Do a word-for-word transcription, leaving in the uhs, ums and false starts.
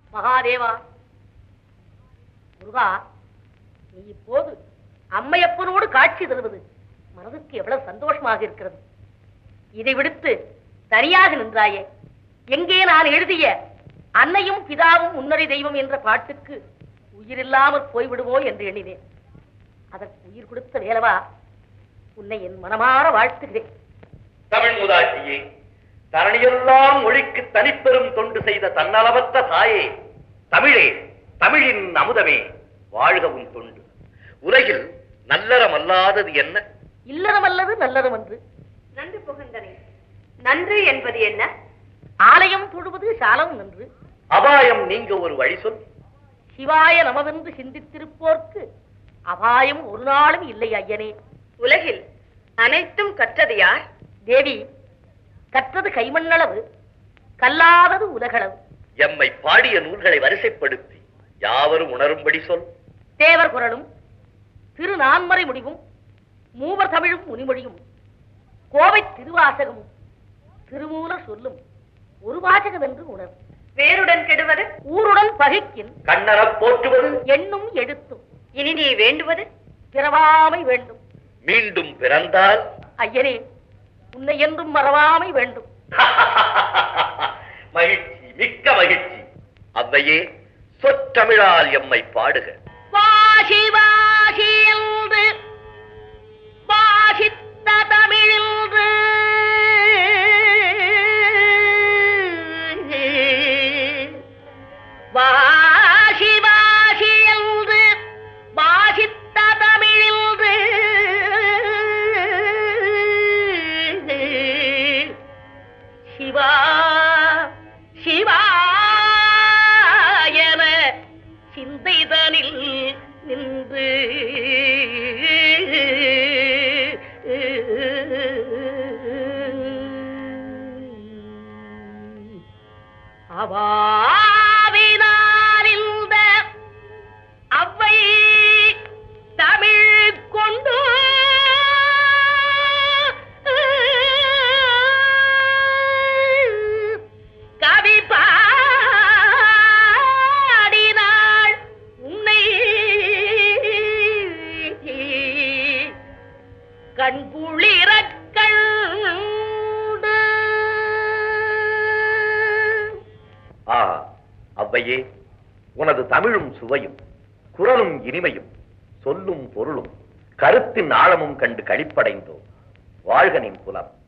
மகாதேவா, முருகா, நீ இப்போது அம்மையப்பனோடு காட்சி தருவது மனதுக்கு எவ்வளவு சந்தோஷமாக இருக்கிறது. இதை விடுத்து தனியாக நின்றாயே, எங்கே நான் எழுதிய அன்னையும் பிதாவும் முன்னறி தெய்வம் என்ற பாட்டுக்கு உயிரில்லாமல் போய்விடுவோ என்று எண்ணினேன். அதற்கு உயிர் கொடுத்த வேலவா, உன்னை என் மனமாற வாழ்த்துகிறேன். தமிழ் மூதாட்டியே, தரணியெல்லாம் மொழிக்கு தனிப்பெரும் தொண்டு செய்த தன்னலவற்ற தாயே, தமிழே, தமிழின் அமுதமே, வாழ்கவும் தொண்டு. உலகில் நல்லறம் அல்லாதது என்ன? இல்லறம் அல்லது நல்லறம் என்று. நன்று புகந்தனே, நன்று என்பது என்ன? ஆலயம் தொழுவது சாலம் நன்று. அபாயம் நீங்க ஒரு வழி சொல். சிவாய நமவென்று சிந்தித்திருப்போர்க்கு அபாயம் ஒரு நாளும் இல்லை ஐயனே. உலகில் அனைத்தும் கற்றது யார்? தேவி, கற்றது கைமண்ணளவு, கல்லாதது உலகளவு. எம்மை பாடிய நூல்களை வரிசைப்படுத்தி யாவரும் உணரும்படி சொல். தேவர் குரலும், திரு நான்மறை முடிவும், மூவர் தமிழும் முனிமொழியும், கோவை திருவாசகமும், திருமூலர் சொல்லும் ஒரு வாசகம் என்று உணர். வேருடன் கெடுவது, ஊருடன் பகைக்கின், கண்ணற போற்றுவது, எண்ணும் எழுத்தும். இனி நீ வேண்டுவது பிறவாமை வேண்டும். மீண்டும் பிறந்தால் ஐயனே, உன்னை என்றும் மறவாமை வேண்டும். மகிழ்ச்சி, மிக்க மகிழ்ச்சி. அவ்வையே, சொற்றமிழால் எம்மை பாடுக. வாசி வாசி என்று வாசித்த தமிழின்று வாசி வாசி என்று வாசித்த தமிழின்று சிவா சிவா என சிந்தைதனில் நின்று அவாவினால் இந்த அவ்வை தமிழ் கொண்டு கவி பாடினாள் உன்னை கண்குளிரக் கண்டு. ஆ, அவ்வையே, உனது தமிழும் சுவையும், குரலும் இனிமையும், சொல்லும் பொருளும், கருத்தின் ஆழமும் கண்டு களிப்படைந்தோம். வாழ்க நின் புலம்.